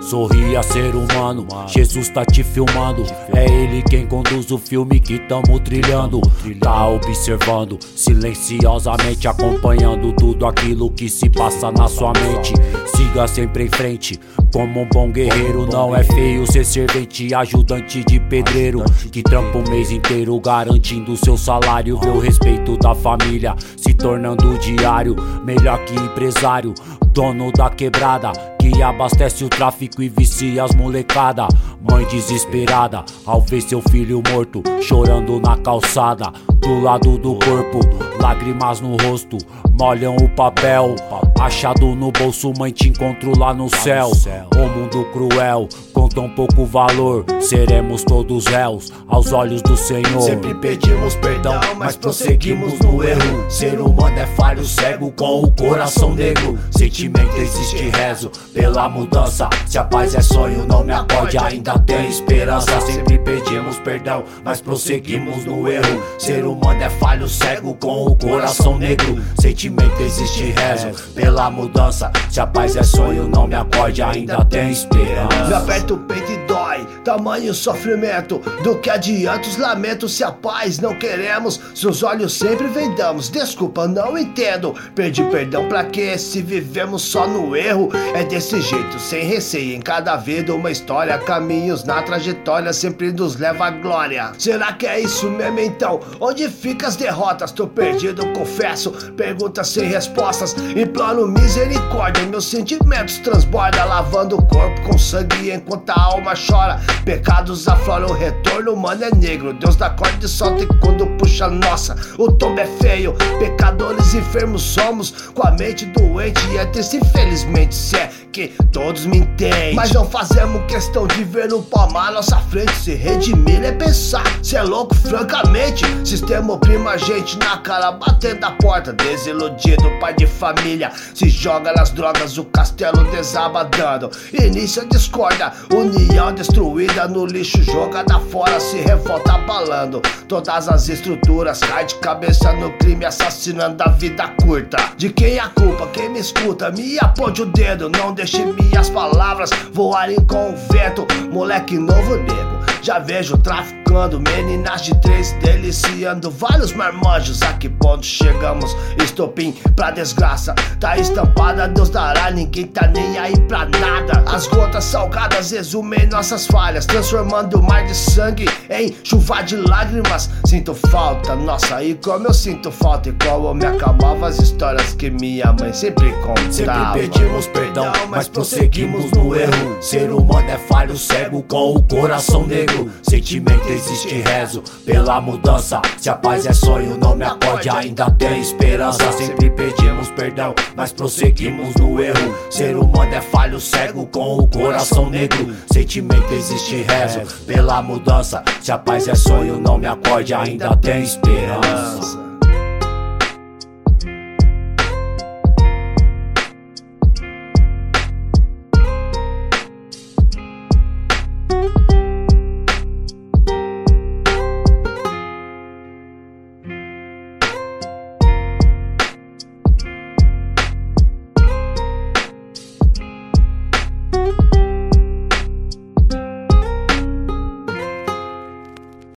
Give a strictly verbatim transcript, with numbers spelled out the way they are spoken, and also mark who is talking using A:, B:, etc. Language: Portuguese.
A: Sorria, ser humano, Jesus tá te filmando. É ele quem conduz o filme que tamo trilhando. Tá observando, silenciosamente acompanhando tudo aquilo que se passa na sua mente. Siga sempre em frente, como um bom guerreiro. Não é feio ser servente, ajudante de pedreiro, que trampa o mês inteiro garantindo seu salário. Vê o respeito da família se tornando diário. Melhor que empresário, dono da quebrada, que abastece o tráfico e vicia as molecada. Mãe desesperada ao ver seu filho morto, chorando na calçada, do lado do corpo, lágrimas no rosto, molham o papel. Achado no bolso, mãe, te encontro lá no céu. O mundo cruel, com tão pouco valor, seremos todos réus aos olhos do Senhor.
B: Sempre pedimos perdão, mas prosseguimos no erro. Ser humano é falho, cego, com o coração negro. Sentimento existe, rezo pela mudança. Se a paz é sonho, não me acorde, ainda tem esperança. Sempre pedimos perdão, mas prosseguimos no erro. Ser humano é falho, cego, com o coração negro. Sentimento existe, rezo pela mudança. Se a paz é sonho, não me acorde, ainda tem esperança.
C: Me aperta o peito e dói, tamanho sofrimento. Do que adianta os lamentos se a paz não queremos? Seus olhos sempre vendamos, desculpa, não entendo. Perdi perdão pra quê, se vivemos só no erro? É desse jeito, sem receio, em cada vida uma história. Caminhos na trajetória sempre nos leva à glória. Será que é isso mesmo então? Onde ficam as derrotas? Tô perdido, confesso, perguntas sem respostas. Imploro misericórdia, meus sentimentos transbordam, lavando o corpo com sangue enquanto a alma chora. Pecados afloram, o retorno humano é negro. Deus dá corda e solta e quando puxa, nossa, o tombo é feio. Pecadores enfermos somos, com a mente doente. E é triste, infelizmente, se é que todos me entendem. Mas não fazemos questão de ver o palmar à nossa frente. Se redimir é pensar, cê é louco, francamente. Sistema oprime a gente na cara, batendo a porta. Desiludido, pai de família, se joga nas drogas, o castelo desaba dando início a discórdia. União destruída no lixo, jogada fora, se revolta abalando todas as estruturas. Cai de cabeça no crime, assassinando a vida curta. De quem é a culpa? Quem me escuta, me aponte o dedo. Não deixe minhas palavras voarem com o vento. Moleque novo nego, já vejo traficando, meninas de três deliciando vários marmanjos. A que ponto chegamos? Estopim pra desgraça, tá estampada, Deus dará, ninguém tá nem aí pra nada. As gotas salgadas exumem nossas falhas, transformando o mar de sangue em chuva de lágrimas. Sinto falta, nossa, e como eu sinto falta, e como eu me acalmava as histórias que minha mãe sempre contava.
B: Sempre pedimos perdão, mas prosseguimos no erro. Ser humano é falho, cego, com o coração negro. Sentimento existe, rezo pela mudança. Se a paz é sonho, não me acorde, ainda tem esperança. Sempre pedimos perdão, mas prosseguimos no erro. Ser humano é falho, cego, com o coração negro. Sentimento existe, rezo pela mudança. Se a paz é sonho, não me acorde, ainda tem esperança.